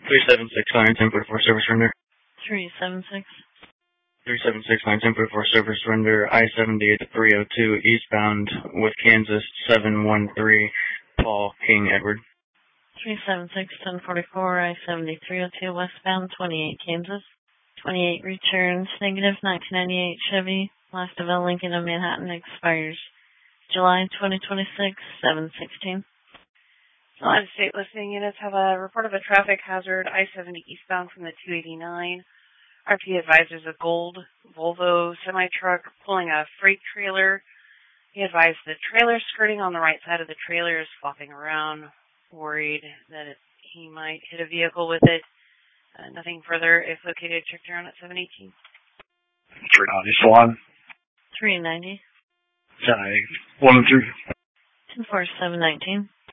376 service render. 376. 376 service render. I-70 at 302 eastbound with Kansas 713, Paul King Edward. 376 1044 I-70 302 westbound 28 Kansas. 28 returns negative 1998 Chevy. Last of L Lincoln of Manhattan expires July 2026 716. On state listening units have a report of a traffic hazard, I-70 eastbound from the 289. RP advises a gold Volvo semi-truck pulling a freight trailer. He advised the trailer skirting on the right side of the trailer is flopping around, worried that he might hit a vehicle with it. Nothing further. If located, check around at 718. 390 Swan. 390. 10 1 and 3. 24719.